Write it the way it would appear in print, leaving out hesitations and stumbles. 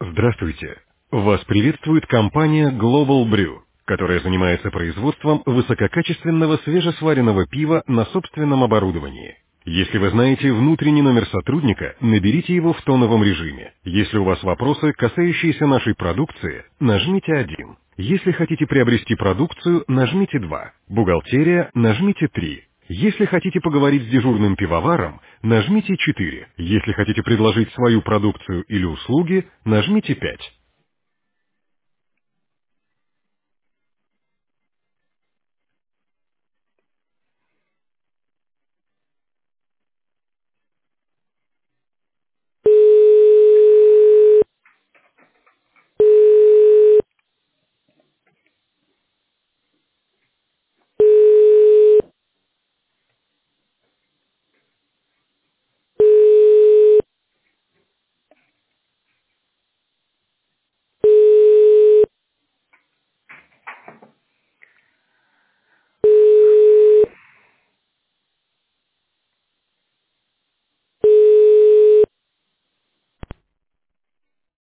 Здравствуйте! Вас приветствует компания Global Brew, которая занимается производством высококачественного свежесваренного пива на собственном оборудовании. Если вы знаете внутренний номер сотрудника, наберите его в тоновом режиме. Если у вас вопросы, касающиеся нашей продукции, нажмите 1. Если хотите приобрести продукцию, нажмите 2. Бухгалтерия, нажмите 3. Если хотите поговорить с дежурным пивоваром, нажмите 4. Если хотите предложить свою продукцию или услуги, нажмите 5.